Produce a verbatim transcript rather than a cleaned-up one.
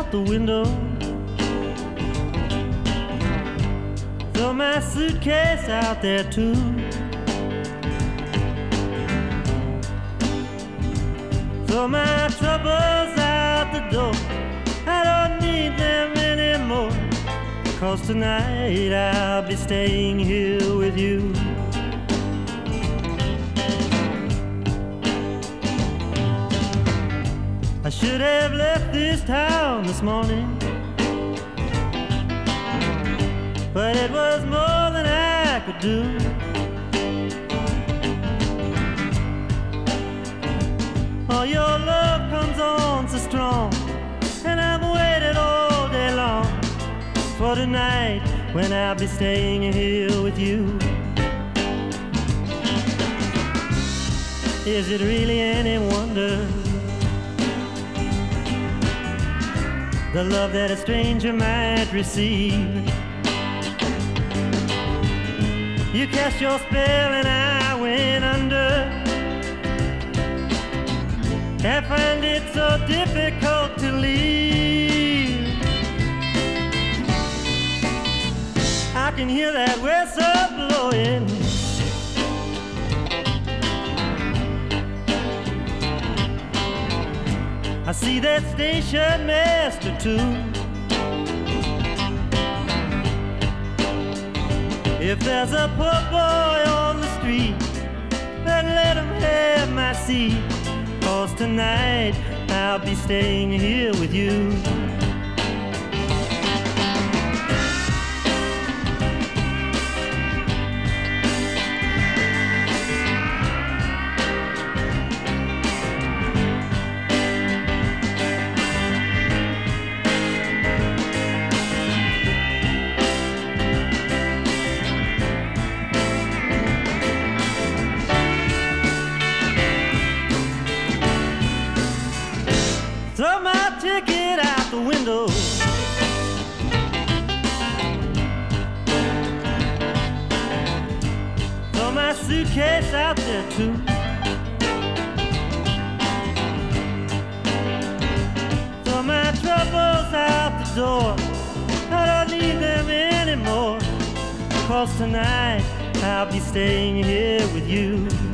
out the window. Throw my suitcase out there too. Throw my troubles out the door. I don't need them anymore, 'cause tonight I'll be staying here with you. I should have left this town this morning, but it was more than I could do. Oh, your love comes on so strong, and I've waited all day long for tonight when I'll be staying here with you. Is it really any wonder, the love that a stranger might receive? You cast your spell and I went under. I find it so difficult to leave. I can hear that whistle blowing. I see that station master too. If there's a poor boy on the street, then let him have my seat, 'cause tonight I'll be staying here with you. Throw my ticket out the window. Throw my suitcase out there too. Throw my troubles out the door. I don't need them anymore, 'cause tonight I'll be staying here with you.